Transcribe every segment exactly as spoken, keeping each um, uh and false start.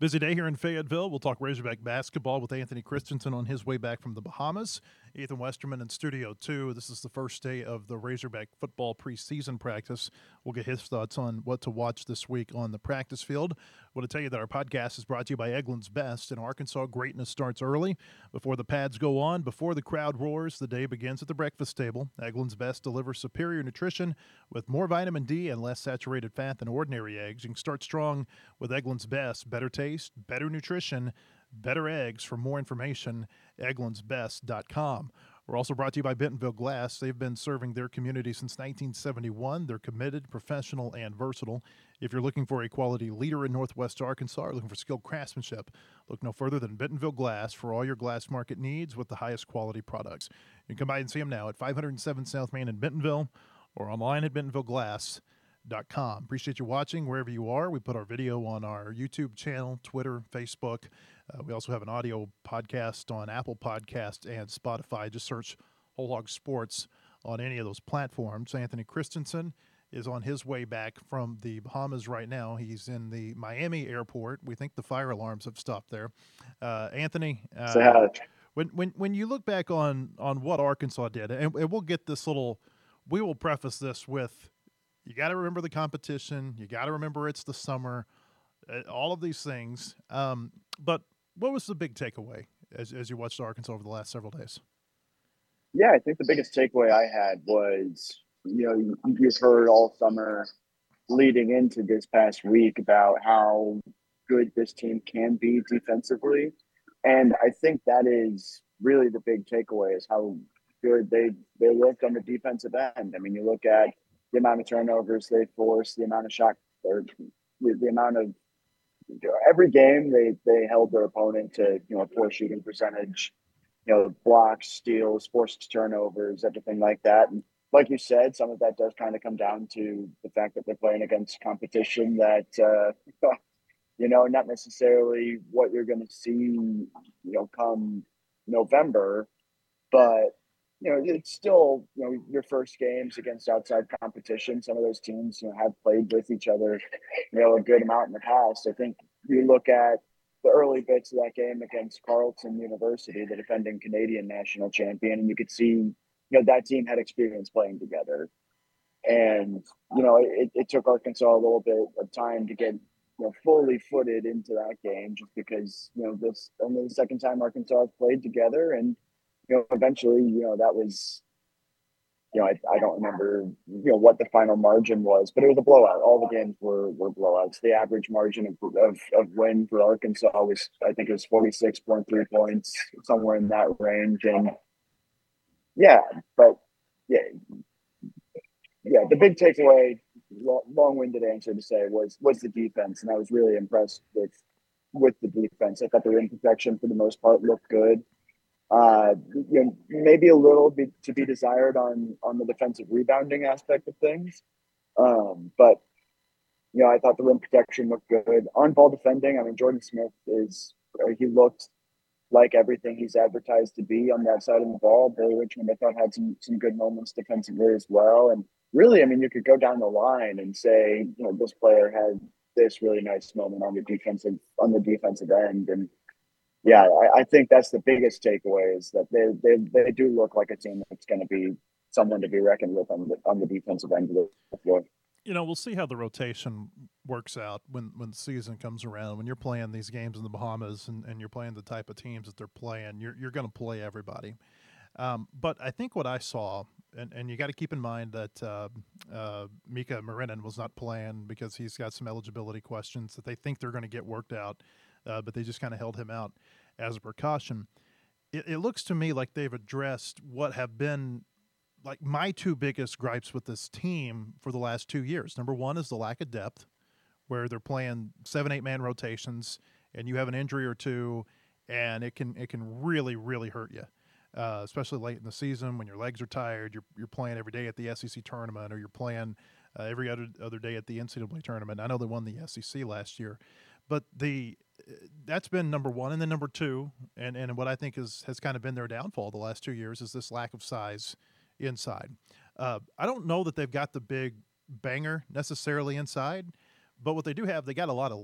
Busy day here in Fayetteville. We'll talk Razorback basketball with Anthony Christensen on his way back from the Bahamas. Ethan Westerman in Studio two. This is the first day of the Razorback football preseason practice. We'll get his thoughts on what to watch this week on the practice field. I want to tell you that our podcast is brought to you by Eggland's Best. In Arkansas, greatness starts early. Before the pads go on, before the crowd roars, the day begins at the breakfast table. Eggland's Best delivers superior nutrition with more vitamin D and less saturated fat than ordinary eggs. You can start strong with Eggland's Best. Better taste, better nutrition, better eggs. For more information, egglands best dot com. We're also brought to you by Bentonville Glass. They've been serving their community since nineteen seventy-one. They're committed, professional, and versatile. If you're looking for a quality leader in Northwest Arkansas or looking for skilled craftsmanship, look no further than Bentonville Glass for all your glass market needs with the highest quality products. You can come by and see them now at five oh seven South Main in Bentonville or online at bentonville glass dot com. Appreciate you watching wherever you are. We put our video on our YouTube channel, Twitter, Facebook. Uh, we also have an audio podcast on Apple Podcast and Spotify. Just search Whole Hog Sports on any of those platforms. Anthony Christensen is on his way back from the Bahamas right now. He's in the Miami airport. We think the fire alarms have stopped there. Uh, Anthony, uh, when when when you look back on on what Arkansas did, and, and we'll get this little, we will preface this with, you got to remember the competition. You got to remember it's the summer, uh, all of these things. Um, but what was the big takeaway as, as you watched Arkansas over the last several days? Yeah, I think the biggest takeaway I had was, you know, you, you've heard all summer leading into this past week about how good this team can be defensively. And I think that is really the big takeaway, is how good they, they looked on the defensive end. I mean, you look at the amount of turnovers they forced, the amount of shot, or the, the amount of, you know, every game they, they held their opponent to, you know, poor shooting percentage, you know, blocks, steals, forced turnovers, everything like that. And like you said, some of that does kind of come down to the fact that they're playing against competition that, uh, you know, not necessarily what you're going to see, you know, come November, but you know, it's still, you know, your first games against outside competition. Some of those teams, you know, have played with each other, you know, a good amount in the past. I think you look at the early bits of that game against Carleton University, the defending Canadian national champion, and you could see, you know, that team had experience playing together. And, you know, it, it took Arkansas a little bit of time to get, you know, fully footed into that game, just because, you know, this only the second time Arkansas has played together. And you know, eventually, you know, that was, you know, I, I don't remember, you know, what the final margin was, but it was a blowout. All the games were were blowouts. The average margin of of, of win for Arkansas was, I think it was forty-six point three points, somewhere in that range. And yeah, but yeah, yeah, the big takeaway, long-winded answer to say, was was the defense, and I was really impressed with with the defense. I thought the rim protection for the most part looked good. Uh, you know, maybe a little bit to be desired on on the defensive rebounding aspect of things. Um, but you know, I thought the rim protection looked good. On ball defending, I mean, Jordan Smith is he looked like everything he's advertised to be on that side of the ball. Billy Richmond, I thought, had some some good moments defensively as well. And really, I mean, you could go down the line and say, you know, this player had this really nice moment on the defensive on the defensive end. And yeah, I, I think that's the biggest takeaway, is that they they they do look like a team that's going to be someone to be reckoned with on the on the defensive end of the floor. You know, we'll see how the rotation works out when, when the season comes around. When you're playing these games in the Bahamas and, and you're playing the type of teams that they're playing, you're you're going to play everybody. Um, but I think what I saw, and, and you got to keep in mind that uh, uh, Mika Marinin was not playing because he's got some eligibility questions that they think they're going to get worked out, uh, but they just kind of held him out as a precaution. It, it looks to me like they've addressed what have been like my two biggest gripes with this team for the last two years. Number one is the lack of depth, where they're playing seven, eight man rotations, and you have an injury or two, and it can it can really really hurt you. Uh, especially late in the season when your legs are tired, you're you're playing every day at the S E C tournament, or you're playing uh, every other other day at the N C double A tournament. I know they won the S E C last year, but the that's been number one, and then number two, and, and what I think is has kind of been their downfall the last two years is this lack of size inside. Uh, I don't know that they've got the big banger necessarily inside, but what they do have, they got a lot of length,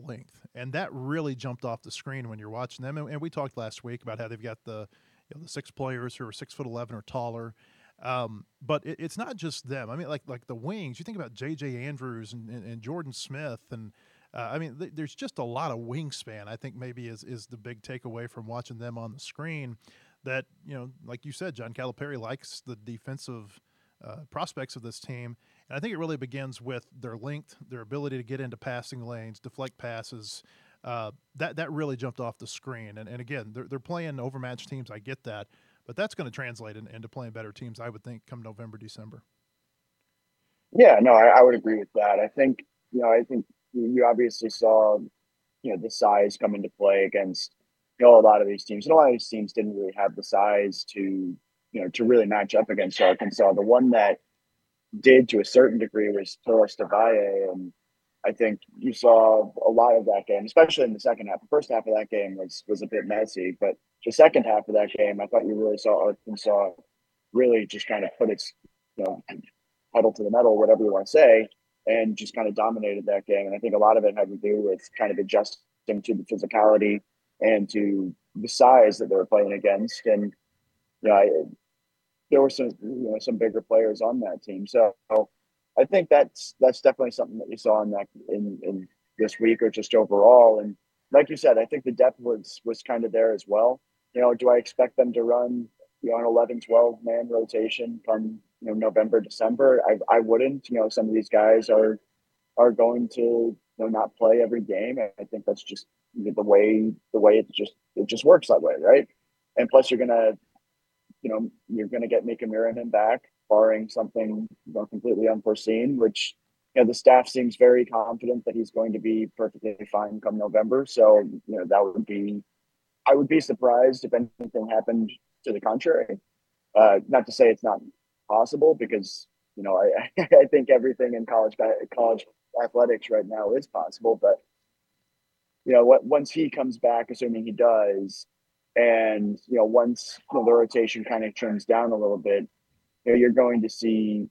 and that really jumped off the screen when you're watching them. And, and we talked last week about how they've got the you know, the six players who are six foot eleven or taller. Um, but it, it's not just them. I mean, like like the wings. You think about J J Andrews and, and, and Jordan Smith, and uh, I mean, th- there's just a lot of wingspan. I think maybe is is the big takeaway from watching them on the screen. That you know, like you said, John Calipari likes the defensive uh, prospects of this team, and I think it really begins with their length, their ability to get into passing lanes, deflect passes. Uh, that that really jumped off the screen. And, and again, they're, they're playing overmatched teams. I get that, but that's going to translate in, into playing better teams, I would think, come November, December. Yeah, no, I, I would agree with that. I think, you know, I think you obviously saw, you know, the size come into play against, you know, a lot of these teams. And a lot of these teams didn't really have the size to, you know, to really match up against Arkansas. The one that did to a certain degree was Torres Tavaye. And I think you saw a lot of that game, especially in the second half. The first half of that game was was a bit messy, but the second half of that game, I thought you really saw Arkansas really just kind of put its, you know, pedal to the metal, whatever you want to say, and just kind of dominated that game. And I think a lot of it had to do with kind of adjusting to the physicality and to the size that they were playing against. And you know, I, there were some you know some bigger players on that team. So I think that's that's definitely something that you saw in that in, in this week or just overall. And like you said, I think the depth was was kind of there as well. You know, do I expect them to run you know an eleven, twelve man rotation come you know November, December? I I wouldn't. You know, some of these guys are are going to you know not play every game. I think that's just the way the way it just it just works that way, right? And plus, you're gonna you know, you're going to get Mika Miranen back, barring something you know, completely unforeseen, which, you know, the staff seems very confident that he's going to be perfectly fine come November. So, you know, that would be, I would be surprised if anything happened to the contrary. Uh, not to say it's not possible because, you know, I, I think everything in college, college athletics right now is possible, but you know, what once he comes back, assuming he does, and you know, once you know, the rotation kind of trims down a little bit, you know, you're going to see,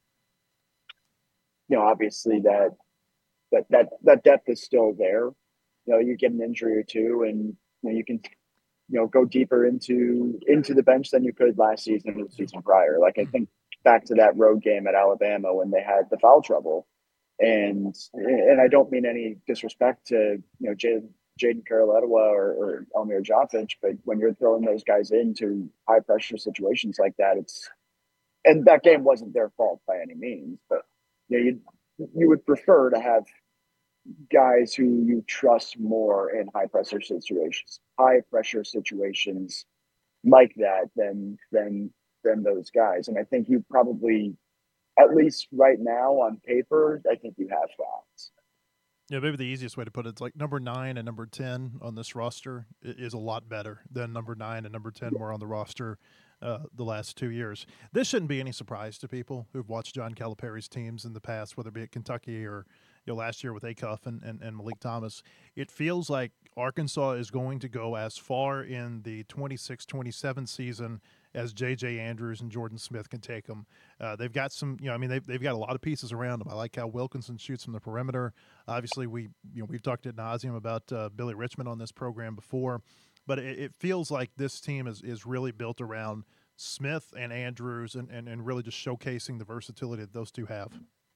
you know, obviously that that that that depth is still there. You know, you get an injury or two, and you know, you can you know go deeper into into the bench than you could last season or the season prior. Like I think back to that road game at Alabama when they had the foul trouble, and and I don't mean any disrespect to you know Jay Jaden Caroletta or, or Elmir Jovic, but when you're throwing those guys into high pressure situations like that, it's and that game wasn't their fault by any means, but you know, you you would prefer to have guys who you trust more in high pressure situations, high pressure situations like that than than than those guys. And I think you probably, at least right now on paper, I think you have that. Yeah, maybe the easiest way to put it is like number nine and number ten on this roster is a lot better than number nine and number ten were on the roster uh, the last two years. This shouldn't be any surprise to people who've watched John Calipari's teams in the past, whether it be at Kentucky or you know, last year with Acuff and, and, and Malik Thomas. It feels like Arkansas is going to go as far in the twenty-six twenty-seven season as J J Andrews and Jordan Smith can take them. Uh, they've got some, you know, I mean, they've, they've got a lot of pieces around them. I like how Wilkinson shoots from the perimeter. Obviously, we, you know, we've talked ad nauseum about uh, Billy Richmond on this program before, but it, it feels like this team is, is really built around Smith and Andrews and, and, and really just showcasing the versatility that those two have.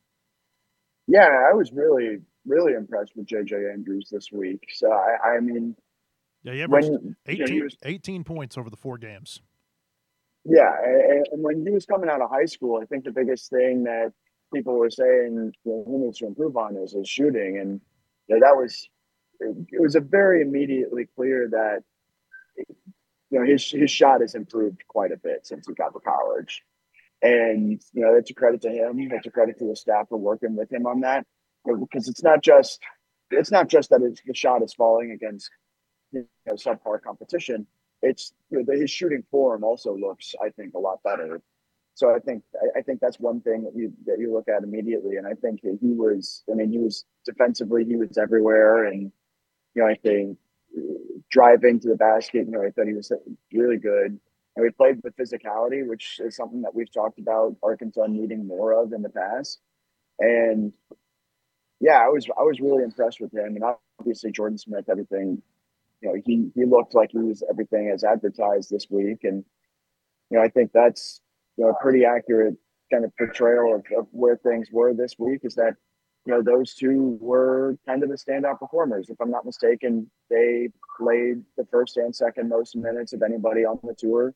Yeah, I was really, really impressed with J J Andrews this week. So, I, I mean, yeah, he averaged when eighteen, you know, was, eighteen points over the four games. Yeah, and, and when he was coming out of high school, I think the biggest thing that people were saying you know, he needs to improve on is his shooting, and you know, that was it, it was a very immediately clear that you know his his shot has improved quite a bit since he got to college, and you know that's a credit to him. That's a credit to the staff for working with him on that, because it's not just it's not just that it's, the shot is falling against you know, subpar competition. It's you know, his shooting form also looks, I think, a lot better. So I think I, I think that's one thing that you that you look at immediately. And I think that he was, I mean, he was defensively, he was everywhere, and you know, I think driving to the basket, you know, I thought he was really good. And we played with physicality, which is something that we've talked about Arkansas needing more of in the past. And yeah, I was I was really impressed with him, and obviously Jordan Smith, everything, you know, he, he looked like he was everything as advertised this week. And, you know, I think that's, you know, a pretty accurate kind of portrayal of, of where things were this week is that, you know, those two were kind of the standout performers. If I'm not mistaken, they played the first and second most minutes of anybody on the tour.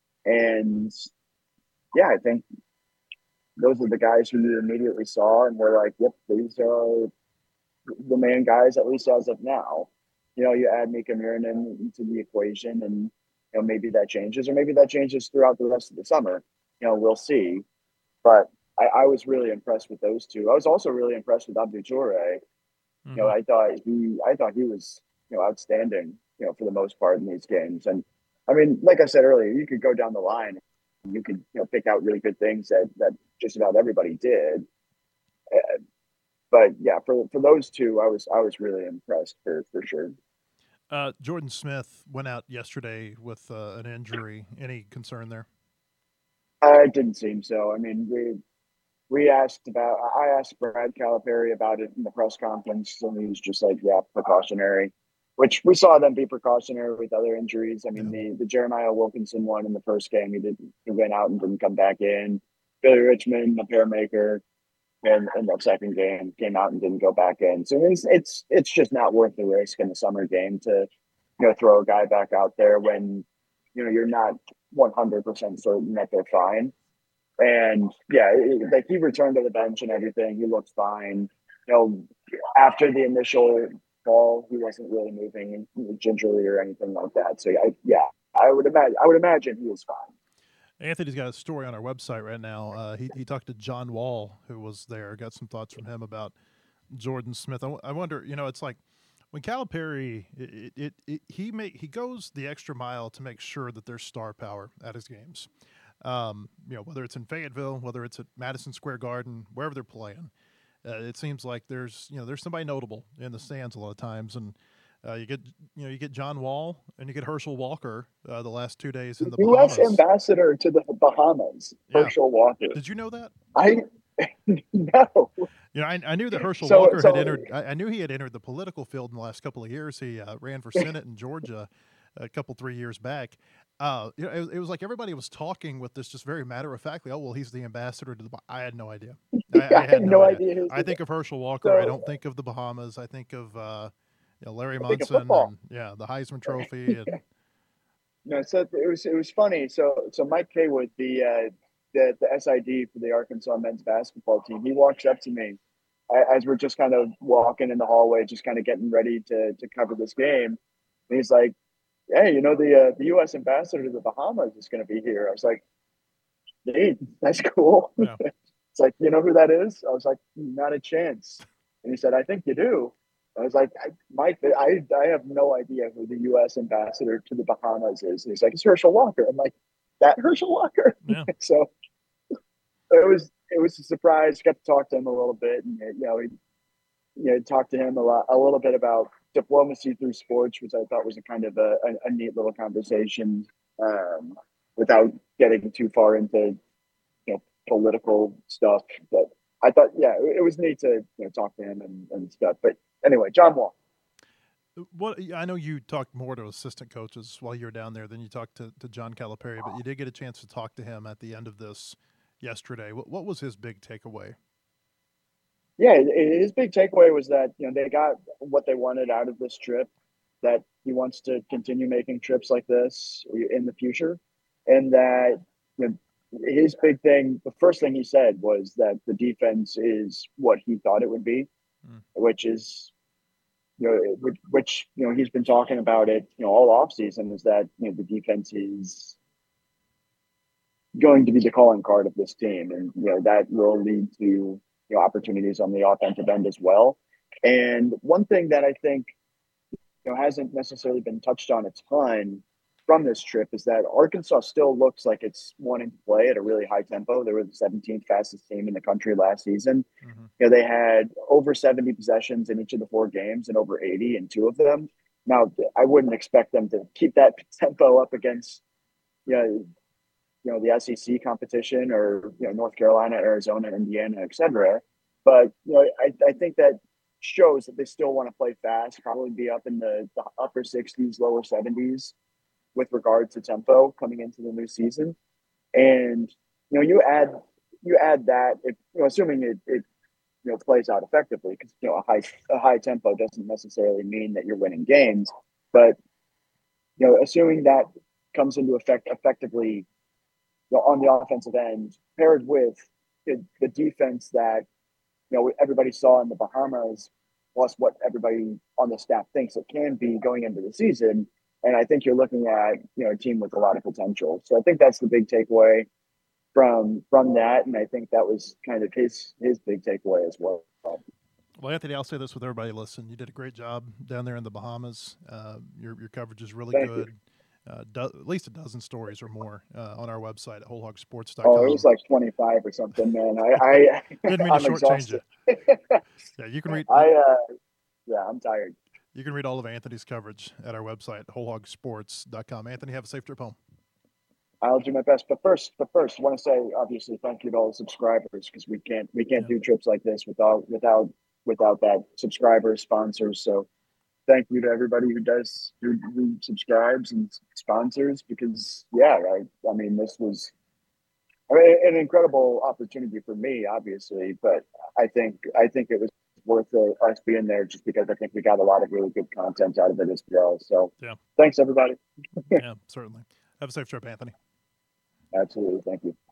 And yeah, I think those are the guys who you immediately saw and were like, yep, these are the main guys, at least as of now. You know, you add Mika Mirinen into the equation and, you know, maybe that changes or maybe that changes throughout the rest of the summer. You know, we'll see. But I, I was really impressed with those two. I was also really impressed with Abdou Toure. Mm-hmm. You know, I thought he, I thought he was, you know, outstanding, you know, for the most part in these games. And I mean, like I said earlier, you could go down the line, you could, you know, pick out really good things that that just about everybody did. Uh, but yeah, for for those two, I was I was really impressed for for sure. Uh, Jordan Smith went out yesterday with uh, an injury. Any concern there? Uh, it didn't seem so. I mean, we we asked about. I asked Brad Calipari about it in the press conference, and he was just like, "Yeah, precautionary." Which we saw them be precautionary with other injuries. I mean, Yeah. the the Jeremiah Wilkinson one in the first game, he didn't. He went out and didn't come back in. Billy Richmond, the pairmaker, and in the second game came out and didn't go back in. So it's it's it's just not worth the risk in the summer game to, you know, throw a guy back out there when, you know, you're not one hundred percent certain that they're fine. And yeah, it, like he returned to the bench and everything. He looked fine. You know, after the initial ball, he wasn't really moving gingerly or anything like that. So I, yeah, I would imagine I would imagine he was fine. Anthony's got a story on our website right now. Uh, he he talked to John Wall, who was there. Got some thoughts from him about Jordan Smith. I, w- I wonder, you know, it's like when Calipari, it, it, it, he make he goes the extra mile to make sure that there's star power at his games. Um, you know, whether it's in Fayetteville, whether it's at Madison Square Garden, wherever they're playing, uh, it seems like there's you know there's somebody notable in the stands a lot of times, and uh, you get you know you get John Wall and you get Herschel Walker uh, the last two days in the U S Bahamas. ambassador to the Bahamas, Yeah, Herschel Walker. did you know that? I no. You know, I, I knew that Herschel So Walker had so entered. I, I knew he had entered the political field in the last couple of years. He uh, ran for Senate in Georgia a couple three years back. Uh, you know, it, it was like everybody was talking with this just very matter of factly. Oh well, he's the ambassador to the. Bah-" I had no idea. I, I I had had no no idea. idea. I think of Herschel Walker. I So don't think of the Bahamas. I think of uh, you know, Larry I think of Munson football. and yeah, the Heisman Trophy and No, so it was it was funny. So so Mike Kaywood, the uh, the the S I D for the Arkansas men's basketball team, he walks up to me a- as we're just kind of walking in the hallway, just kind of getting ready to to cover this game. And he's like, "Hey, you know the uh, the U S ambassador to the Bahamas is going to be here." I was like, "Hey, that's cool." yeah. It's like, "You know who that is?" I was like, "Not a chance." And he said, "I think you do." I was like, I, Mike, I, I have no idea who the U S ambassador to the Bahamas is. And he's like, it's Herschel Walker. I'm like, that Herschel Walker. Yeah. So it was it was a surprise. Got to talk to him a little bit, and you know, he, you know, talked to him a lot, a little bit about diplomacy through sports, which I thought was a kind of a, a, a neat little conversation, um, without getting too far into, you know, political stuff. But I thought, yeah, it, it was neat to, you know, talk to him and, and stuff. But anyway, John Wall. What I know, you talked more to assistant coaches while you were down there than you talked to, to John Calipari, but you did get a chance to talk to him at the end of this yesterday. What, what was his big takeaway? Yeah, his big takeaway was that, you know, they got what they wanted out of this trip. That he wants to continue making trips like this in the future, and that, you know, his big thing, the first thing he said was that the defense is what he thought it would be, Mm. which is, you know, which, which you know, he's been talking about it, you know, all off season, is that, you know, the defense is going to be the calling card of this team, and you know that will lead to, you know, opportunities on the offensive end as well. And one thing that I think, you know, hasn't necessarily been touched on a ton from this trip is that Arkansas still looks like it's wanting to play at a really high tempo. They were the seventeenth fastest team in the country last season. Mm-hmm. You know, they had over seventy possessions in each of the four games and over eighty in two of them. Now, I wouldn't expect them to keep that tempo up against, you know, you know, the S E C competition, or, you know, North Carolina, Arizona, Indiana, et cetera. But, you know, I, I think that shows that they still want to play fast, probably be up in the, the upper sixties, lower seventies with regard to tempo coming into the new season. And you know, you add you add that if you know, assuming it, it you know plays out effectively, because you know a high a high tempo doesn't necessarily mean that you're winning games, but you know, assuming that comes into effect effectively, you know, on the offensive end, paired with the, the defense that you know everybody saw in the Bahamas, plus what everybody on the staff thinks it can be going into the season. And I think you're looking at you know a team with a lot of potential. So I think that's the big takeaway from from that, and I think that was kind of his his big takeaway as well. Well, Anthony, I'll say this with everybody listening. You did a great job down there in the Bahamas. Uh, your your coverage is really Thank good. you. Uh, do, at least a dozen stories or more uh, on our website at whole hog sports dot com. Oh, it was like twenty-five or something, man. I, I didn't mean I'm to shortchange exhausted. you. Yeah, you can read. I uh, yeah, I'm tired. You can read all of Anthony's coverage at our website, whole hog sports dot com. Anthony, have a safe trip home. I'll do my best. But first, but first, I want to say obviously thank you to all the subscribers, because we can't we can't yeah. do trips like this without without without that subscribers, sponsors. So thank you to everybody who does who, who subscribes and sponsors, because yeah, I, I mean this was I mean, an incredible opportunity for me, obviously, but I think I think it was worth uh, us being there, just because I think we got a lot of really good content out of it as well. So yeah, thanks everybody. Yeah, certainly. Have a safe trip, Anthony. Absolutely, thank you.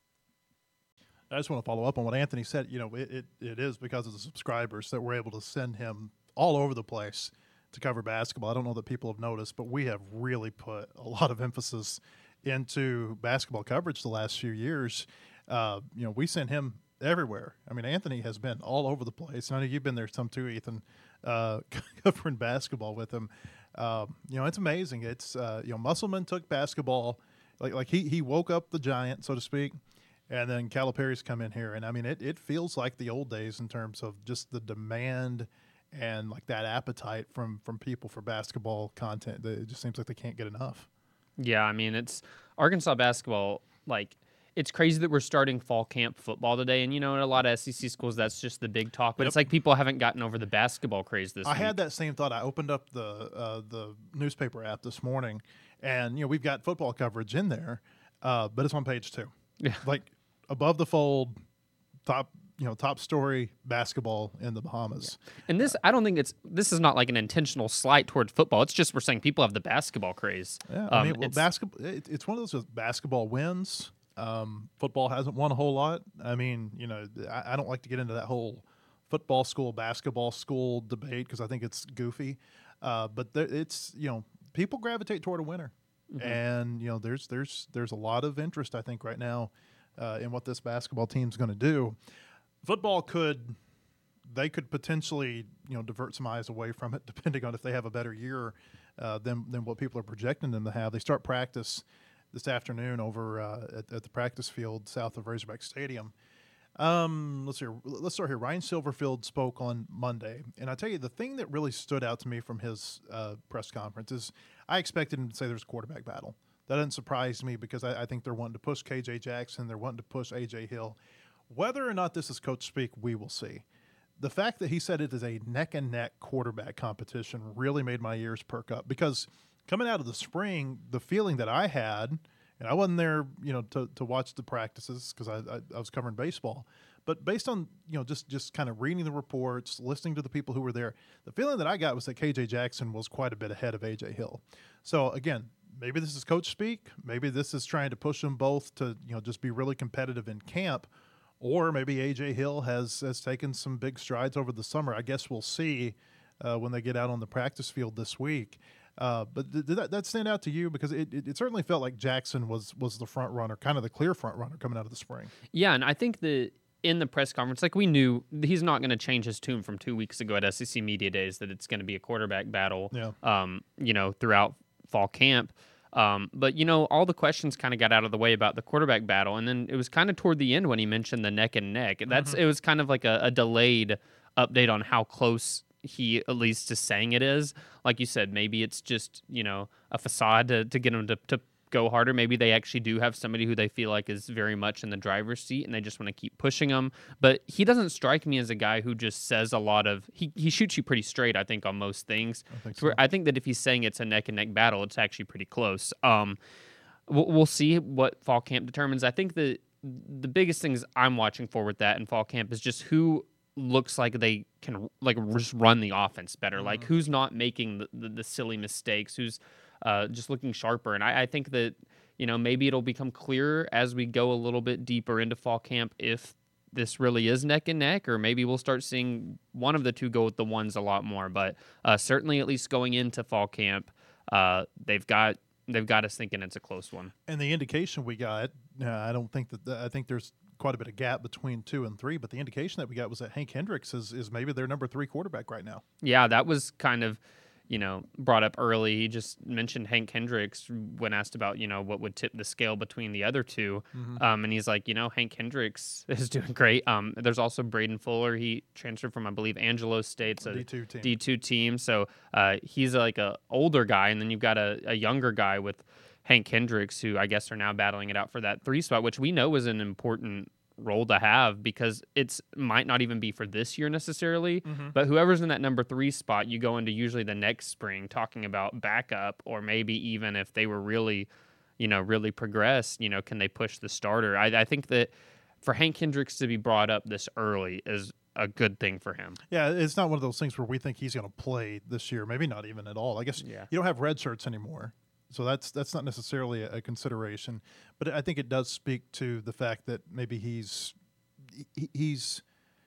I just want to follow up on what Anthony said. You know, it, it, it is because of the subscribers that we're able to send him all over the place to cover basketball. I don't know that people have noticed, but we have really put a lot of emphasis into basketball coverage the last few years. Uh, you know, we send him everywhere. I mean, Anthony has been all over the place. I know you've been there some too, Ethan, uh, covering basketball with him. Um, you know, it's amazing. It's, uh, you know, Musselman took basketball, like, like he, he woke up the giant, so to speak. And then Calipari's come in here, and I mean, it, it feels like the old days in terms of just the demand and like that appetite from from people for basketball content. It just seems like they can't get enough. Yeah, I mean, it's Arkansas basketball. Like, it's crazy that we're starting fall camp football today, and you know, in a lot of S E C schools, that's just the big talk. But yep. It's like people haven't gotten over the basketball craze this I week. had that same thought. I opened up the uh, the newspaper app this morning, and you know, we've got football coverage in there, uh, but it's on page two. Yeah, like. Above the fold, top you know top story basketball in the Bahamas. Yeah. And this, I don't think it's this is not like an intentional slight toward football. It's just we're saying people have the basketball craze. Yeah, I mean, um, well, it's, basketball. It, it's one of those with basketball wins. Um, football hasn't won a whole lot. I mean, you know, I, I don't like to get into that whole football school, basketball school debate because I think it's goofy. Uh, but there, it's you know people gravitate toward a winner, mm-hmm. and you know there's there's there's a lot of interest I think right now. Uh, in what this basketball team's going to do. Football could, they could potentially, you know, divert some eyes away from it, depending on if they have a better year uh, than than what people are projecting them to have. They start practice this afternoon over uh, at, at the practice field south of Razorback Stadium. Um, let's see. Let's start here. Ryan Silverfield spoke on Monday, and I tell you the thing that really stood out to me from his uh, press conference is I expected him to say there's a quarterback battle. That doesn't surprise me because I, I think they're wanting to push K J Jackson. They're wanting to push A J Hill. Whether or not this is coach speak, we will see. The fact that he said it is a neck-and-neck quarterback competition really made my ears perk up because coming out of the spring, the feeling that I had, and I wasn't there, you know, to, to watch the practices because I, I, I was covering baseball, but based on, you know, just, just kind of reading the reports, listening to the people who were there, the feeling that I got was that K J Jackson was quite a bit ahead of A J Hill. So, again, maybe this is coach speak. Maybe this is trying to push them both to, you know, just be really competitive in camp. Or maybe A J Hill has, has taken some big strides over the summer. I guess we'll see uh, when they get out on the practice field this week. Uh, but did that, that stand out to you? Because it, it, it certainly felt like Jackson was was the front runner, kind of the clear front runner coming out of the spring. Yeah, and I think that in the press conference, like we knew he's not going to change his tune from two weeks ago at S E C Media Days that it's going to be a quarterback battle, yeah. um, you know, throughout fall camp. Um, but, you know, all the questions kind of got out of the way about the quarterback battle. And then it was kind of toward the end when he mentioned the neck and neck. That's mm-hmm. It was kind of like a, a delayed update on how close he at least is saying it is. Like you said, maybe it's just, you know, a facade to, to get him to, to go harder. Maybe they actually do have somebody who they feel like is very much in the driver's seat and they just want to keep pushing him. But he doesn't strike me as a guy who just says a lot of, he, he shoots you pretty straight, I think, on most things. I think To where so. I think that if he's saying it's a neck and neck battle, it's actually pretty close. Um, we'll, we'll see what fall camp determines. I think that the biggest things I'm watching for with that in fall camp is just who looks like they can like just run the offense better. Like who's not making the, the, the silly mistakes, who's uh, just looking sharper. And I, I think that, you know, maybe it'll become clearer as we go a little bit deeper into fall camp if this really is neck and neck, or maybe we'll start seeing one of the two go with the ones a lot more. But uh, certainly, at least going into fall camp, uh, they've got they've got us thinking it's a close one. And the indication we got, uh, I don't think that the, I think there's quite a bit of gap between two and three, but the indication that we got was that Hank Hendricks is, is maybe their number three quarterback right now. Yeah, that was kind of, you know, brought up early. He just mentioned Hank Hendricks when asked about, you know, what would tip the scale between the other two. Mm-hmm. Um, and he's like, you know, Hank Hendricks is doing great. Um, there's also Braden Fuller. He transferred from, I believe, Angelo State's a D two team. D two team. So uh, he's like a older guy. And then you've got a, a younger guy with Hank Hendricks, who I guess are now battling it out for that three spot, which we know is an important role to have because it's might not even be for this year necessarily, Mhm. but whoever's in that number three spot, you go into usually the next spring talking about backup, or maybe even if they were really, you know, really progressed, you know, can they push the starter? I, I think that for Hank Hendricks to be brought up this early is a good thing for him. Yeah, it's not one of those things where we think he's going to play this year. Maybe not even at all. I guess Yeah. you don't have red shirts anymore, so that's that's not necessarily a, a consideration. But I think it does speak to the fact that maybe he's he, he's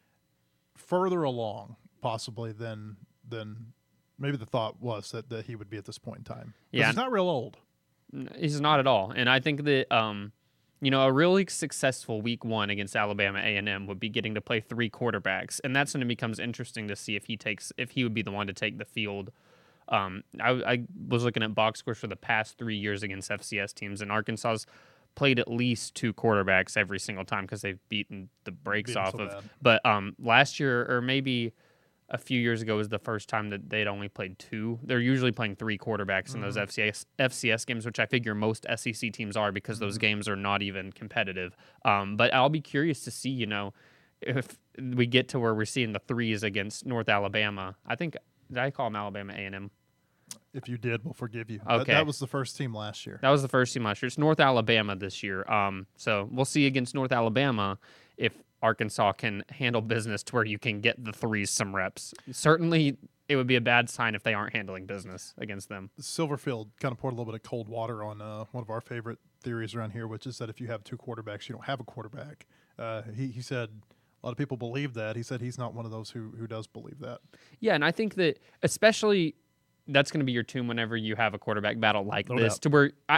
further along possibly than than maybe the thought was that, that he would be at this point in time. 'Cause Yeah. he's not real old. N- He's not at all. And I think that, um, you know, a really successful week one against Alabama A and M would be getting to play three quarterbacks. And that's when it becomes interesting to see if he takes, if he would be the one to take the field. Um, I, I was looking at box scores for the past three years against F C S teams, and Arkansas's played at least two quarterbacks every single time because they've beaten the brakes Beat 'em off so of. bad. But um, last year, or maybe a few years ago, was the first time that they'd only played two. They're usually playing three quarterbacks in those Mhm. F C S F C S games, which I figure most S E C teams are because those Mhm. games are not even competitive. Um, but I'll be curious to see, you know, if we get to where we're seeing the threes against North Alabama. I think, did I call them Alabama A and M? If you did, we'll forgive you. That, Okay. that was the first team last year. That was the first team last year. It's North Alabama this year. Um, so we'll see against North Alabama if Arkansas can handle business to where you can get the threes some reps. Certainly, it would be a bad sign if they aren't handling business against them. Silverfield kind of poured a little bit of cold water on uh, one of our favorite theories around here, which is that if you have two quarterbacks, you don't have a quarterback. Uh, he, he said a lot of people believe that. He said he's not one of those who, who does believe that. Yeah, and I think that especially that's going to be your tune whenever you have a quarterback battle like No this, doubt. to where I,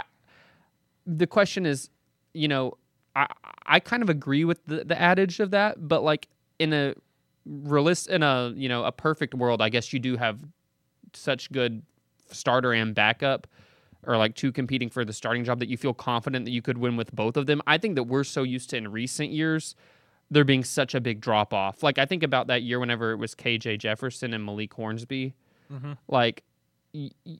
the question is, you know, I I kind of agree with the, the adage of that, but like in a realist in a you know a perfect world, I guess you do have such good starter and backup, or like two competing for the starting job, that you feel confident that you could win with both of them. I think that we're so used to in recent years there being such a big drop off. Like I think about that year whenever it was K J Jefferson and Malik Hornsby. Mm-hmm. Like, y- y-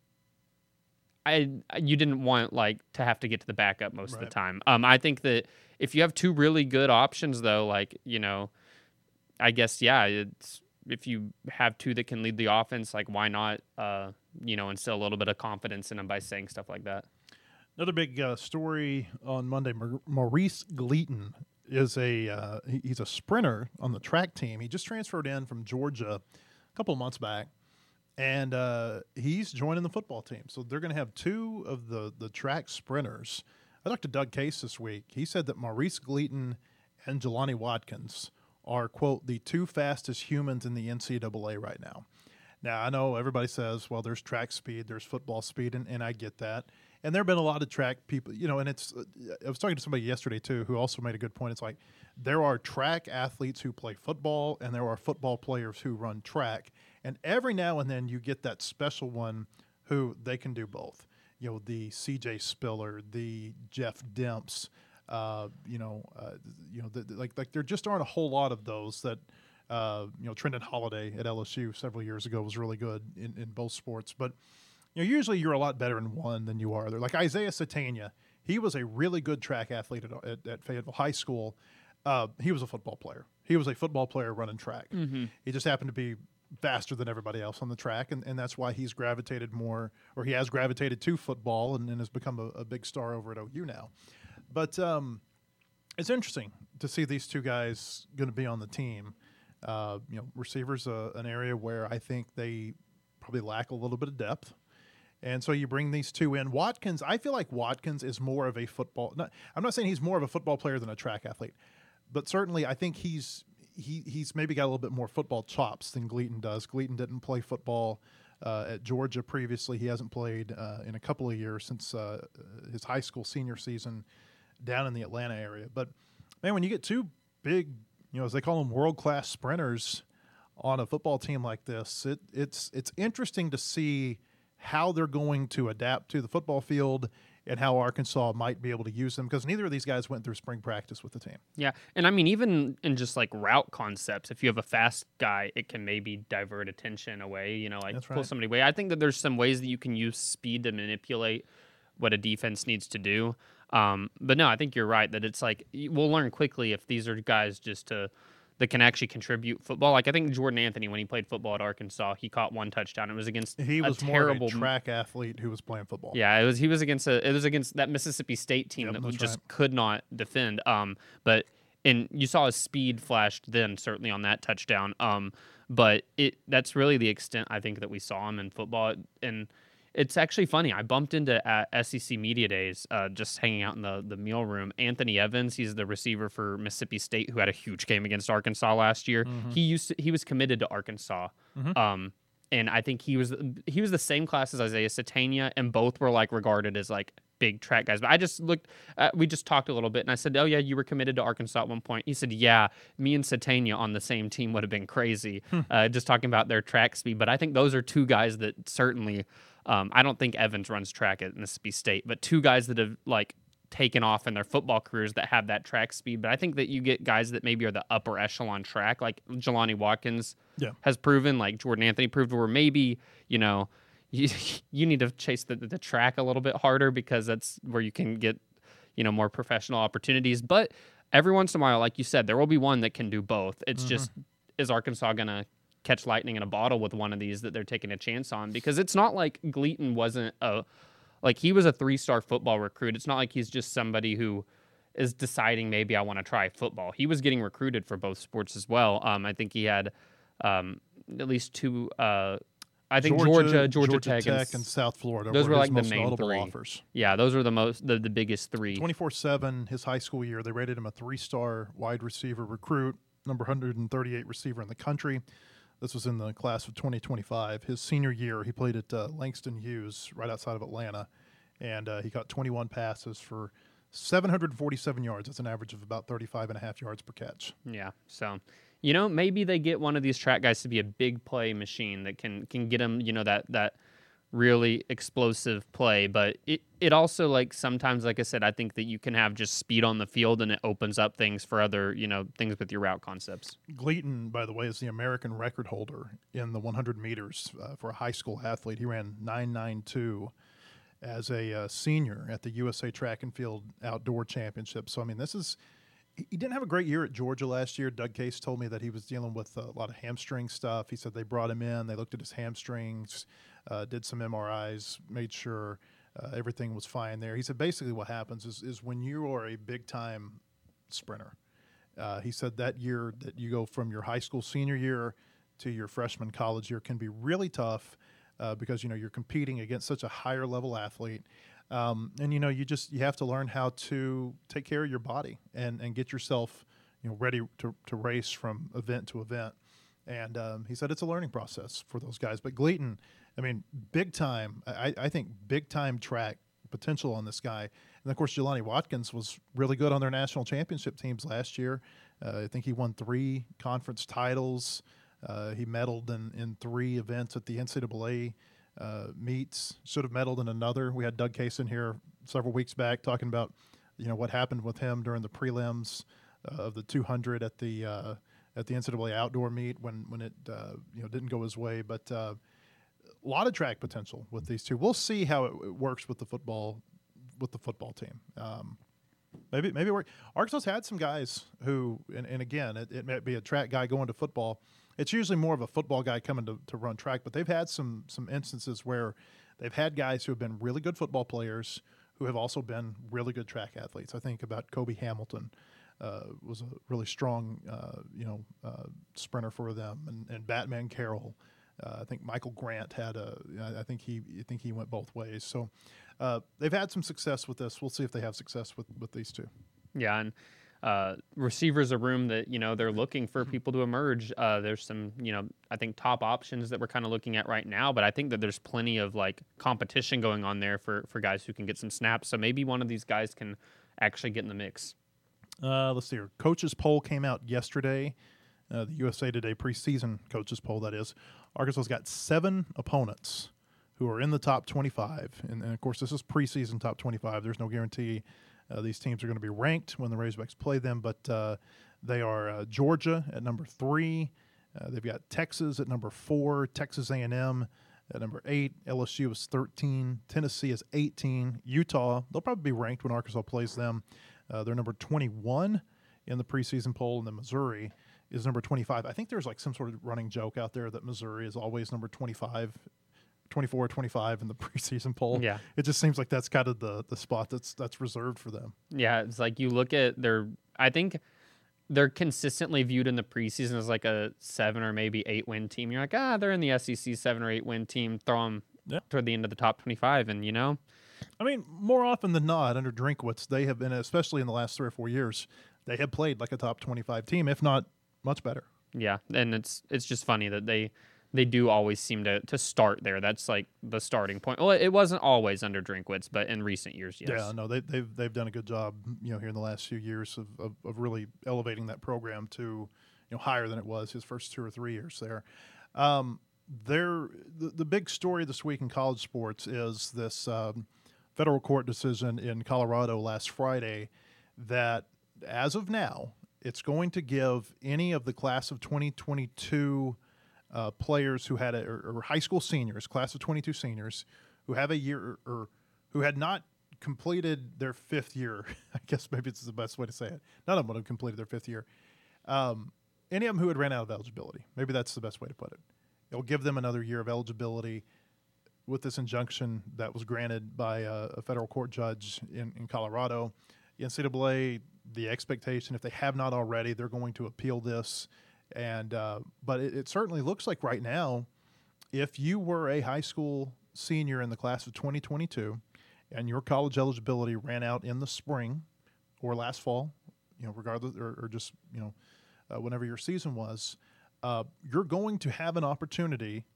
I you didn't want like to have to get to the backup most of Right. the time. Um, I think that if you have two really good options, though, like you know, I guess yeah, it's if you have two that can lead the offense, like why not? Uh, you know, instill a little bit of confidence in them by saying stuff like that. Another big uh, story on Monday, Mar- Maurice Gleaton is a uh, he, he's a sprinter on the track team. He just transferred in from Georgia a couple of months back, and uh, he's joining the football team. So they're going to have two of the, the track sprinters. I talked to Doug Case this week. He said that Maurice Gleaton and Jelani Watkins are, quote, the two fastest humans in the N C double A right now. Now, I know everybody says, well, there's track speed, there's football speed, and, and I get that. And there have been a lot of track people, you know, and it's, uh, I was talking to somebody yesterday, too, who also made a good point. It's like there are track athletes who play football, and there are football players who run track. And every now and then you get that special one who they can do both. You know, the C J Spiller, the Jeff Demps, uh, you know, uh, you know, the, the- like like there just aren't a whole lot of those that, uh, you know, Trenton Holiday at L S U several years ago was really good in, in both sports. But you know, usually you're a lot better in one than you are other. Like Isaiah Satania, he was a really good track athlete at, at, at Fayetteville High School. Uh, he was a football player. He was a football player running track. Mm-hmm. He just happened to be faster than everybody else on the track, and, and that's why he's gravitated more, or he has gravitated to football and, and has become a, a big star over at O U now. But um, it's interesting to see these two guys going to be on the team. Uh, you know, receivers, uh, an area where I think they probably lack a little bit of depth. And so you bring these two in. Watkins, I feel like Watkins is more of a football. Not, I'm not saying he's more of a football player than a track athlete, but certainly I think he's he he's maybe got a little bit more football chops than Gleaton does. Gleaton didn't play football uh, at Georgia previously. He hasn't played uh, in a couple of years since uh, his high school senior season down in the Atlanta area. But man, when you get two big, you know, as they call them, world-class sprinters on a football team like this, it it's it's interesting to see how they're going to adapt to the football field and how Arkansas might be able to use them, because neither of these guys went through spring practice with the team. Yeah, and I mean, even in just like route concepts, if you have a fast guy, it can maybe divert attention away, you know, like That's pull right. somebody away. I think that there's some ways that you can use speed to manipulate what a defense needs to do. Um, but no, I think you're right that it's like we'll learn quickly if these are guys just to that can actually contribute football. Like I think Jordan Anthony, when he played football at Arkansas, he caught one touchdown. It was against He was a more terrible of a track athlete who was playing football. Yeah, it was. He was against a. It was against that Mississippi State team Yep, that that's just right. could not defend. Um, but and you saw his speed flashed then certainly on that touchdown. Um, but it that's really the extent I think that we saw him in football. And it's actually funny. I bumped into at S E C Media Days, uh, just hanging out in the the meal room. Anthony Evans, he's the receiver for Mississippi State, who had a huge game against Arkansas last year. Mm-hmm. He used to, he was committed to Arkansas. Mhm. Um, and I think he was he was the same class as Isaiah Satania, and both were like regarded as like big track guys. But I just looked, uh, we just talked a little bit, and I said, "Oh yeah, you were committed to Arkansas at one point." He said, "Yeah, me and Satania on the same team would have been crazy." uh, just talking about their track speed, but I think those are two guys that certainly. Um, I don't think Evans runs track at Mississippi State, but two guys that have like taken off in their football careers that have that track speed. But I think that you get guys that maybe are the upper echelon track, like Jelani Watkins Yeah. has proven, like Jordan Anthony proved, where maybe, you know, you, you need to chase the, the track a little bit harder because that's where you can get, you know, more professional opportunities. But every once in a while, like you said, there will be one that can do both. It's Mhm. just, is Arkansas going to catch lightning in a bottle with one of these that they're taking a chance on? Because it's not like Gleaton wasn't a, like he was a three-star football recruit. It's not like he's just somebody who is deciding maybe I want to try football. He was getting recruited for both sports as well. Um, I think he had um, at least two, uh, I think Georgia, Georgia, Georgia Tech, Tech, and, and South Florida. those were his like the most main notable three. offers. yeah, those were the most, the, the biggest three. twenty-four seven, his high school year, they rated him a three-star wide receiver recruit, number one hundred thirty-eight receiver in the country. This was in the class of twenty twenty-five. His senior year, he played at uh, Langston Hughes, right outside of Atlanta, and uh, he caught twenty-one passes for seven hundred forty-seven yards. That's an average of about thirty-five and a half yards per catch. Yeah. So, you know, maybe they get one of these track guys to be a big play machine that can can get them, you know, that that really explosive play. But it, it also, like, sometimes, like I said, I think that you can have just speed on the field and it opens up things for other, you know, things with your route concepts. Gleaton, by the way, is the American record holder in the one hundred meters uh, for a high school athlete. He ran nine ninety-two as a uh, senior at the U S A Track and Field Outdoor Championship. So, I mean, this is – he didn't have a great year at Georgia last year. Doug Case told me that he was dealing with a lot of hamstring stuff. He said they brought him in. They looked at his hamstrings, uh, did some M R Is, made sure uh, everything was fine there. He said basically what happens is, is when you are a big-time sprinter, uh, he said that year that you go from your high school senior year to your freshman college year can be really tough uh, because, you know, you're competing against such a higher level athlete. Um, and, you know, you just you have to learn how to take care of your body and, and get yourself, you know, ready to, to race from event to event. And um, he said it's a learning process for those guys. But Gleaton, I mean, big time, I, I think big time track potential on this guy. And, of course, Jelani Watkins was really good on their national championship teams last year. Uh, I think he won three conference titles. Uh, he medaled in, in three events at the N C double A uh, meets, should have medaled in another. We had Doug Case in here several weeks back talking about, you know, what happened with him during the prelims uh, of the two hundred at the uh, at the N C double A outdoor meet when when it uh, you know didn't go his way. But uh, a lot of track potential with these two. We'll see how it, it works with the football with the football team. Um, maybe maybe work. Arkansas's had some guys who, and, and again, it, it might be a track guy going to football. It's usually more of a football guy coming to, to run track, but they've had some some instances where they've had guys who have been really good football players who have also been really good track athletes. I think about Kobe Hamilton. Uh, was a really strong, uh, you know, uh, sprinter for them, and, and Batman Carroll. Uh, I think Michael Grant had a. I think he. I think he went both ways. So uh, they've had some success with this. We'll see if they have success with, with these two. Yeah, and uh, receivers a room that you know they're looking for people to emerge. Uh, there's some you know I think top options that we're kind of looking at right now, but I think that there's plenty of like competition going on there for for guys who can get some snaps. So maybe one of these guys can actually get in the mix. Uh, let's see here. Coaches poll came out yesterday. Uh, the U S A Today preseason coaches poll, that is. Arkansas's got seven opponents who are in the top twenty-five. And, and of course, this is preseason top twenty-five. There's no guarantee uh, these teams are going to be ranked when the Razorbacks play them. But uh, they are uh, Georgia at number three. Uh, they've got Texas at number four. Texas A and M at number eight. L S U is thirteen. Tennessee is eighteen. Utah, they'll probably be ranked when Arkansas plays them. Uh, they're number twenty-one in the preseason poll, and then Missouri is number twenty-five. I think there's like some sort of running joke out there that Missouri is always number twenty-five, twenty-four, twenty-five in the preseason poll. Yeah. It just seems like that's kind of the, the spot that's that's reserved for them. Yeah, it's like you look at their. I think they're consistently viewed in the preseason as like a seven or maybe eight win team. You're like, ah, they're in the S E C seven or eight win team. Throw them yeah. toward the end of the top twenty-five, and you know. I mean, more often than not, under Drinkwitz, they have been, especially in the last three or four years, they have played like a top twenty-five team, if not much better. Yeah, and it's it's just funny that they they do always seem to, to start there. That's like the starting point. Well, it wasn't always under Drinkwitz, but in recent years, yes. Yeah, no, they, they've they've done a good job, you know, here in the last few years of, of, of really elevating that program to, you know, higher than it was his first two or three years there. Um, there, the, the big story this week in college sports is this um, federal court decision in Colorado last Friday that, as of now, it's going to give any of the class of twenty twenty-two uh, players who had a, or, or high school seniors, class of twenty-two seniors, who have a year or, or who had not completed their fifth year. I guess maybe it's the best way to say it. None of them have completed their fifth year. Um, any of them who had ran out of eligibility. Maybe that's the best way to put it. It'll give them another year of eligibility with this injunction that was granted by a, a federal court judge in, in Colorado. The N C double A, the expectation, if they have not already, they're going to appeal this. And uh, but it, it certainly looks like right now, if you were a high school senior in the class of twenty twenty-two and your college eligibility ran out in the spring or last fall, you know, regardless, or, or just, you know, uh, whenever your season was, uh, you're going to have an opportunity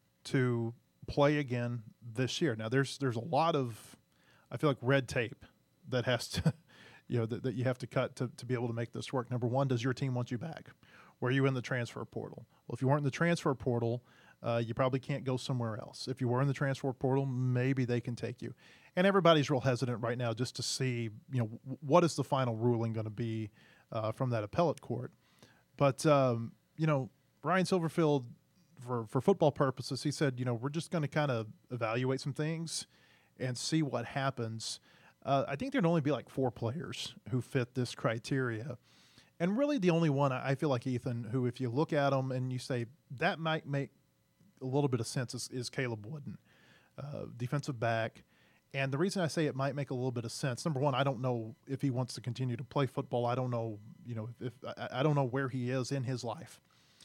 to play again this year. Now, there's there's a lot of, I feel like, red tape that has to, you know, that, that you have to cut to, to be able to make this work. Number one, does your team want you back? Were you in the transfer portal? Well, if you weren't in the transfer portal, uh, you probably can't go somewhere else. If you were in the transfer portal, maybe they can take you. And everybody's real hesitant right now just to see, you know, what is the final ruling going to be uh, from that appellate court. But, um, you know, Ryan Silverfield, for, for football purposes, he said, you know, we're just going to kind of evaluate some things and see what happens. Uh, I think there'd only be like four players who fit this criteria. And really the only one, I feel like, Ethan, who if you look at him and you say that might make a little bit of sense is, is Caleb Wooden, uh, defensive back. And the reason I say it might make a little bit of sense, number one, I don't know if he wants to continue to play football. I don't know, you know, if, if I, I don't know where he is in his life.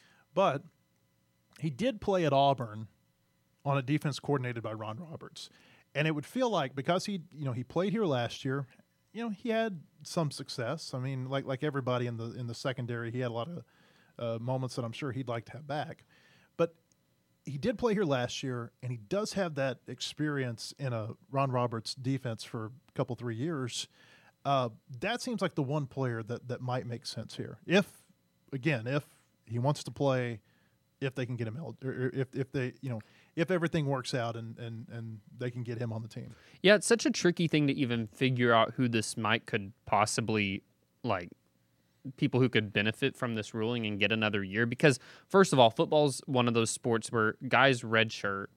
But he did play at Auburn on a defense coordinated by Ron Roberts. And it would feel like, because he, you know, he played here last year, you know, he had some success. I mean, like like everybody in the in the secondary, he had a lot of uh, moments that I'm sure he'd like to have back. But he did play here last year, and he does have that experience in a Ron Roberts defense for a couple, three years. Uh, that seems like the one player that, that might make sense here. If, again, if he wants to play, if they can get him out, or if, if they, you know, if everything works out and, and, and they can get him on the team. Yeah, it's such a tricky thing to even figure out who this might could possibly, like, people who could benefit from this ruling and get another year. Because, first of all, football's one of those sports where guys redshirt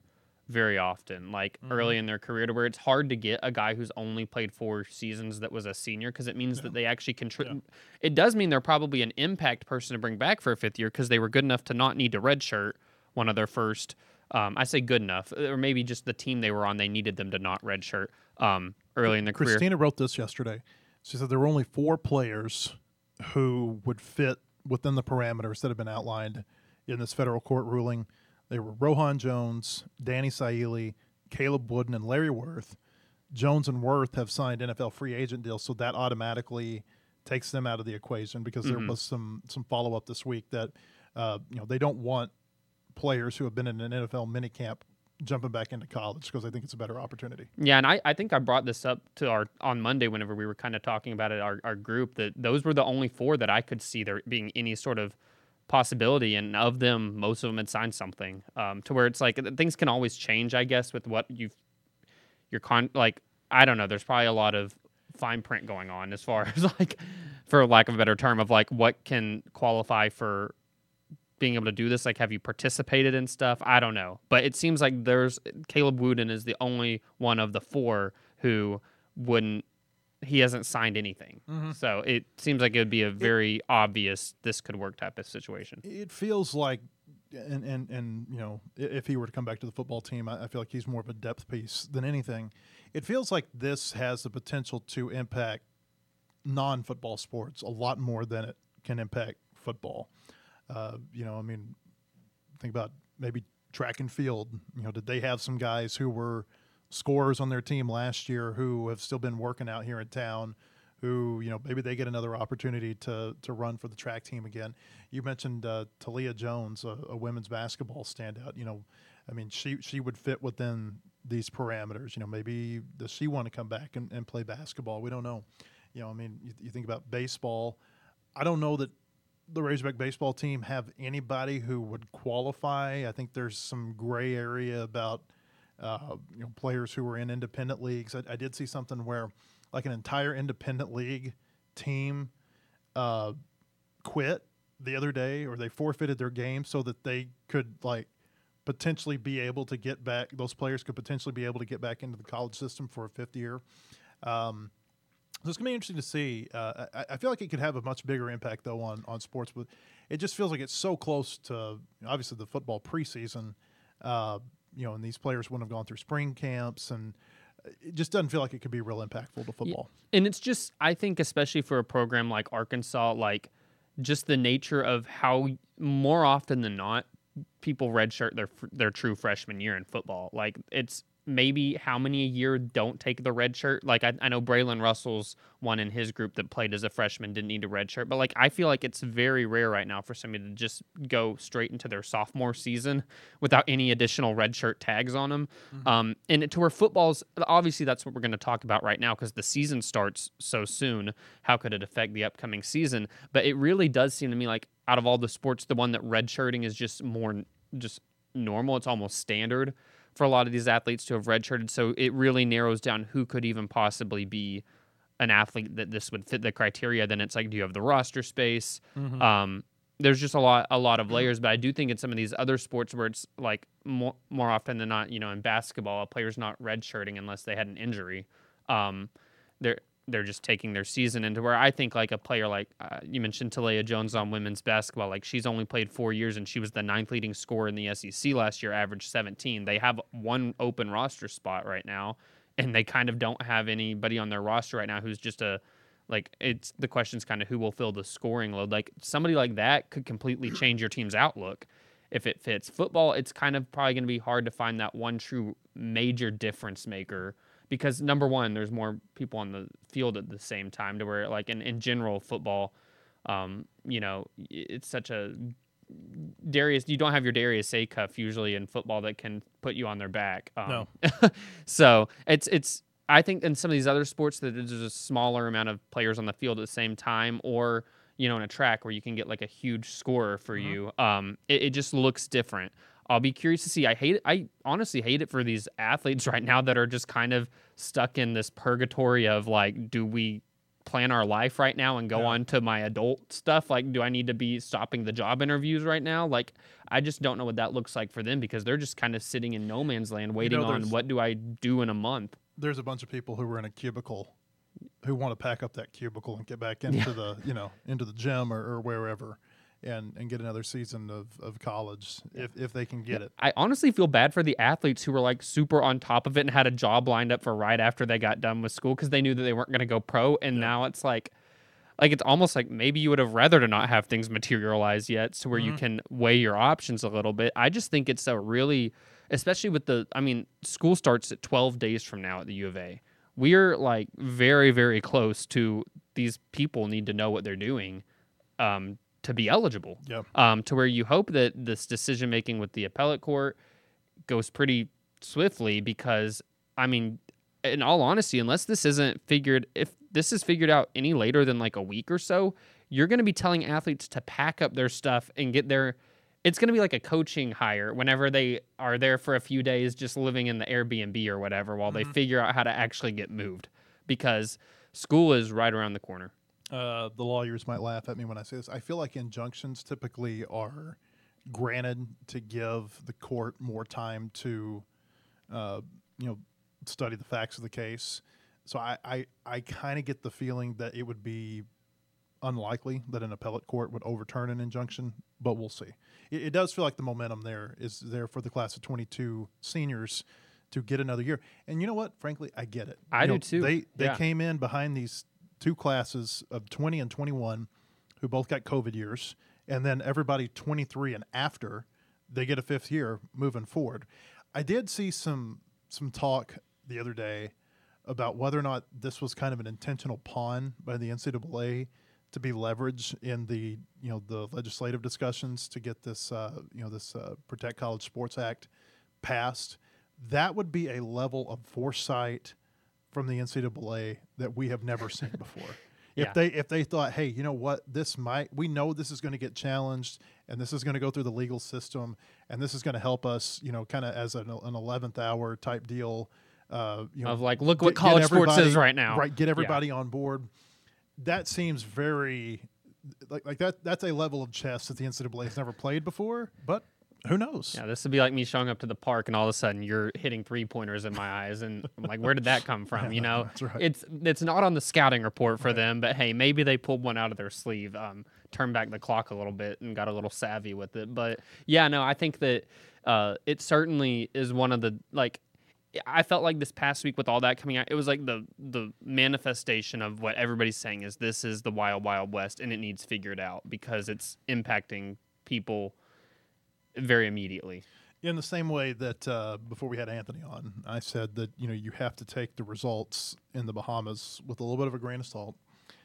very often, like Mhm. early in their career, to where it's hard to get a guy who's only played four seasons that was a senior, because it means Yeah. that they actually contribute. Yeah. It does mean they're probably an impact person to bring back for a fifth year, because they were good enough to not need to redshirt one of their first. Um, I say good enough, or maybe just the team they were on, they needed them to not redshirt um, early in their career. Christina wrote this yesterday. She said there were only four players who would fit within the parameters that have been outlined in this federal court ruling. They were Rohan Jones, Danny Saili, Caleb Wooden, and Larry Worth. Jones and Worth have signed N F L free agent deals, so that automatically takes them out of the equation, because there Mhm. was some some follow up this week that uh, you know they don't want players who have been in an N F L minicamp jumping back into college, because I think it's a better opportunity. Yeah, and I, I think I brought this up to our on Monday whenever we were kind of talking about it, our, our group, that those were the only four that I could see there being any sort of possibility, and of them, most of them had signed something, um, to where it's like things can always change, I guess, with what you've your con like I don't know. There's probably a lot of fine print going on as far as, like, for lack of a better term, of like what can qualify for being able to do this. Like, have you participated in stuff? I don't know, but it seems like there's Caleb Wooden is the only one of the four who wouldn't. He hasn't signed anything, Mm-hmm. so it seems like it would be a very it, obvious this could work type of situation. It feels like, and and and you know, if he were to come back to the football team, I, I feel like he's more of a depth piece than anything. It feels like this has the potential to impact non-football sports a lot more than it can impact football. Uh, you know, I mean, think about maybe track and field. You know, did they have some guys who were scorers on their team last year who have still been working out here in town, who, you know, maybe they get another opportunity to to run for the track team again? You mentioned uh, Talia Jones, a, a women's basketball standout. You know, I mean, she she would fit within these parameters. You know, maybe does she want to come back and, and play basketball? We don't know. You know, I mean, you, you think about baseball. I don't know that the Razorback baseball team have anybody who would qualify. I think there's some gray area about uh, you know, players who were in independent leagues. I, I did see something where, like, an entire independent league team uh, quit the other day, or they forfeited their game so that they could, like, potentially be able to get back. Those players could potentially be able to get back into the college system for a fifth year. Um, So it's going to be interesting to see. Uh, I, I feel like it could have a much bigger impact, though, on, on sports. But it just feels like it's so close to, obviously, the football preseason. Uh, you know, and these players wouldn't have gone through spring camps, and it just doesn't feel like it could be real impactful to football. Yeah. And it's just, I think, especially for a program like Arkansas, like, just the nature of how more often than not people redshirt their their true freshman year in football. Like, it's maybe how many a year don't take the red shirt. Like, I, I know Braylon Russell's one in his group that played as a freshman, didn't need a red shirt, but, like, I feel like it's very rare right now for somebody to just go straight into their sophomore season without any additional red shirt tags on them. Mm-hmm. Um, and to where football's, obviously that's what we're going to talk about right now, because the season starts so soon. How could it affect the upcoming season? But it really does seem to me like, out of all the sports, the one that red shirting is just more just normal. It's almost standard for a lot of these athletes to have redshirted. So it really narrows down who could even possibly be an athlete that this would fit the criteria. Then it's like, do you have the roster space? Mm-hmm. Um, there's just a lot, a lot of layers, but I do think in some of these other sports where it's like more, more often than not, you know, in basketball, a player's not redshirting unless they had an injury. Um, they're, they're just taking their season into where I think like a player like uh, you mentioned Talia Jones on women's basketball, like she's only played four years and she was the ninth leading scorer in the S E C last year, averaged seventeen. They have one open roster spot right now, and they kind of don't have anybody on their roster right now who's just a, like, it's the question's kind of who will fill the scoring load. Like, somebody like that could completely change your team's outlook if it fits. Football, it's kind of probably going to be hard to find that one true major difference maker. Because, number one, there's more people on the field at the same time, to where, like, in, in general football, um, you know, it's such a Darius. You don't have your Darius Acuff usually in football that can put you on their back. Um, No. So it's it's. I think in some of these other sports that there's a smaller amount of players on the field at the same time, or, you know, in a track where you can get like a huge scorer for mm-hmm. you. Um, it, it just looks different. I'll be curious to see. I hate it. I honestly hate it for these athletes right now that are just kind of stuck in this purgatory of, like, do we plan our life right now and go Yeah. on to my adult stuff? Like, do I need to be stopping the job interviews right now? Like, I just don't know what that looks like for them because they're just kind of sitting in no man's land waiting know, on there's- what do I do in a month. There's a bunch of people who were in a cubicle who want to pack up that cubicle and get back into Yeah. the, you know, into the gym or, or wherever and, and get another season of, of college if, if they can get it. I honestly feel bad for the athletes who were like super on top of it and had a job lined up for right after they got done with school because they knew that they weren't going to go pro. And now it's like, like it's almost like maybe you would have rather to not have things materialize yet, so where Mm-hmm. you can weigh your options a little bit. I just think it's a really, especially with the, I mean, school starts at twelve days from now at the U of A. We're like very, very close to these people need to know what they're doing um, to be eligible. Yeah. Um, to where you hope that this decision making with the appellate court goes pretty swiftly because, I mean, in all honesty, unless this isn't figured, if this is figured out any later than like a week or so, you're going to be telling athletes to pack up their stuff and get their, it's going to be like a coaching hire whenever they are there for a few days just living in the Airbnb or whatever while they figure out how to actually get moved because school is right around the corner. Uh, the lawyers might laugh at me when I say this. I feel like injunctions typically are granted to give the court more time to, uh, you know, study the facts of the case. So I, I, I kind of get the feeling that it would be unlikely that an appellate court would overturn an injunction, but we'll see. It, it does feel like the momentum there is there for the class of twenty-two seniors to get another year. And you know what? Frankly, I get it. I You do know, too. They they Yeah. came in behind these two classes of twenty and twenty-one who both got COVID years, and then everybody twenty-three and after, they get a fifth year moving forward. I did see some some talk the other day about whether or not this was kind of an intentional pawn by the N C double A to be leveraged in the you know the legislative discussions to get this uh, you know this uh, Protect College Sports Act passed. That would be a level of foresight from the N C double A that we have never seen before. If Yeah. they if they thought, hey, you know what, this might we know this is going to get challenged and this is going to go through the legal system and this is going to help us, you know, kind of as an an eleventh hour type deal. Uh, you know, Of like, look what get- get college sports everybody- is right now. Right, get Yeah. everybody on board. That seems very like like that. That's a level of chess that the N C double A has never played before. But who knows? Yeah, this would be like me showing up to the park and all of a sudden you're hitting three pointers in my eyes, and I'm like, where did that come from? You know, that's right. it's it's not on the scouting report for them, but hey, maybe they pulled one out of their sleeve, um, turned back the clock a little bit and got a little savvy with it. But yeah, no, I think that uh, it certainly is one of the like. I felt like this past week with all that coming out, it was like the the manifestation of what everybody's saying is this is the wild, wild west, and it needs figured out because it's impacting people very immediately. In the same way that uh, before we had Anthony on, I said that you know you have to take the results in the Bahamas with a little bit of a grain of salt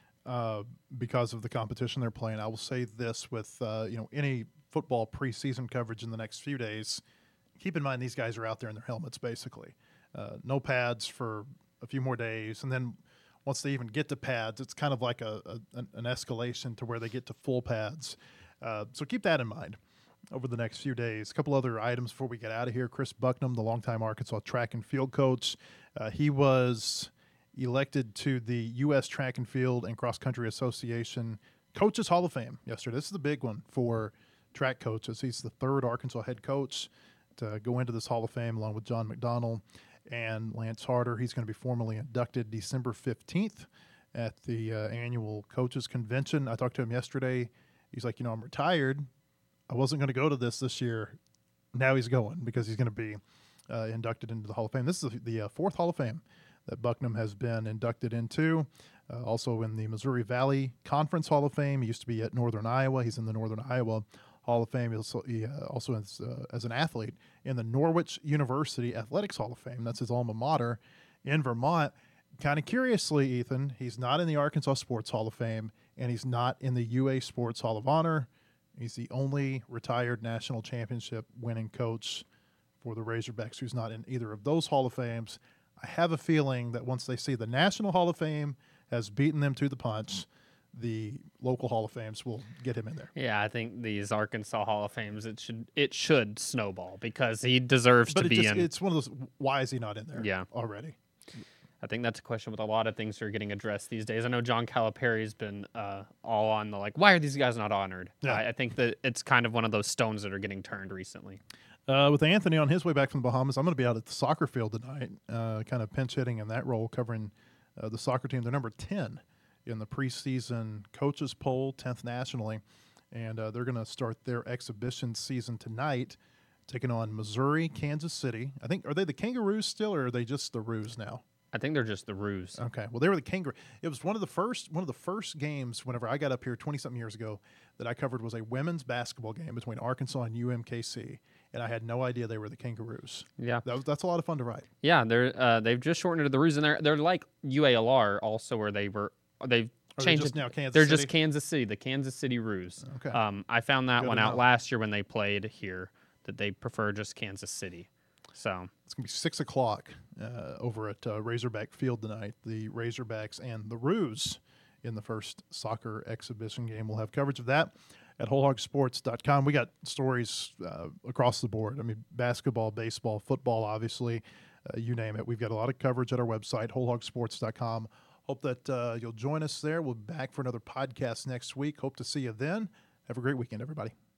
uh, because of the competition they're playing. I will say this with uh, you know any football preseason coverage in the next few days. Keep in mind these guys are out there in their helmets basically, uh, no pads for a few more days, and then once they even get to pads, it's kind of like a, a an, an escalation to where they get to full pads. Uh, so keep that in mind over the next few days. A couple other items before we get out of here. Chris Bucknam, the longtime Arkansas track and field coach, uh, he was elected to the U S Track and Field and Cross Country Association Coaches Hall of Fame yesterday. This is the big one for track coaches. He's the third Arkansas head coach to go into this Hall of Fame along with John McDonnell and Lance Harder. He's going to be formally inducted December fifteenth at the uh, annual coaches convention. I talked to him yesterday. He's like, you know, I'm retired. I wasn't going to go to this this year. Now he's going because he's going to be uh, inducted into the Hall of Fame. This is the uh, fourth Hall of Fame that Bucknam has been inducted into. Uh, also in the Missouri Valley Conference Hall of Fame. He used to be at Northern Iowa. He's in the Northern Iowa Hall of Fame. He also, he, uh, also as, uh, as an athlete in the Norwich University Athletics Hall of Fame. That's his alma mater in Vermont. Kind of curiously, Ethan, he's not in the Arkansas Sports Hall of Fame, and he's not in the U A Sports Hall of Honor. He's the only retired national championship winning coach for the Razorbacks who's not in either of those Hall of Fames. I have a feeling that once they see the National Hall of Fame has beaten them to the punch, the local Hall of Fames will get him in there. Yeah, I think these Arkansas Hall of Fames it should it should snowball because he deserves But to it be just, in. it's one of those, why is he not in there Yeah. already? I think that's a question with a lot of things that are getting addressed these days. I know John Calipari's been uh, all on the like, why are these guys not honored? Yeah. I, I think that it's kind of one of those stones that are getting turned recently. Uh, with Anthony on his way back from the Bahamas, I'm going to be out at the soccer field tonight, uh, kind of pinch hitting in that role, covering uh, the soccer team. They're number ten in the preseason coaches poll, tenth nationally, and uh, they're going to start their exhibition season tonight, taking on Missouri, Kansas City. I think, are they the Kangaroos still, or are they just the Roos now? I think they're just the Roos. Okay, well, they were the Kangaroo. It was one of the first one of the first games whenever I got up here twenty something years ago that I covered was a women's basketball game between Arkansas and U M K C, and I had no idea they were the Kangaroos. Yeah, That was, that's a lot of fun to write. yeah. They're uh, they've just shortened it to the Roos, and they're they're like U A L R also, where they were they've Are they changed just it. now Kansas they're City? just Kansas City, the Kansas City Roos. Okay. Um, I found that Good one to out know. last year when they played here that they prefer just Kansas City. So It's going to be six o'clock uh, over at uh, Razorback Field tonight. The Razorbacks and the Roos in the first soccer exhibition game. We'll have coverage of that at whole hog sports dot com. We got stories uh, across the board. I mean, basketball, baseball, football, obviously, uh, you name it. We've got a lot of coverage at our website, whole hog sports dot com. Hope that uh, you'll join us there. We'll be back for another podcast next week. Hope to see you then. Have a great weekend, everybody.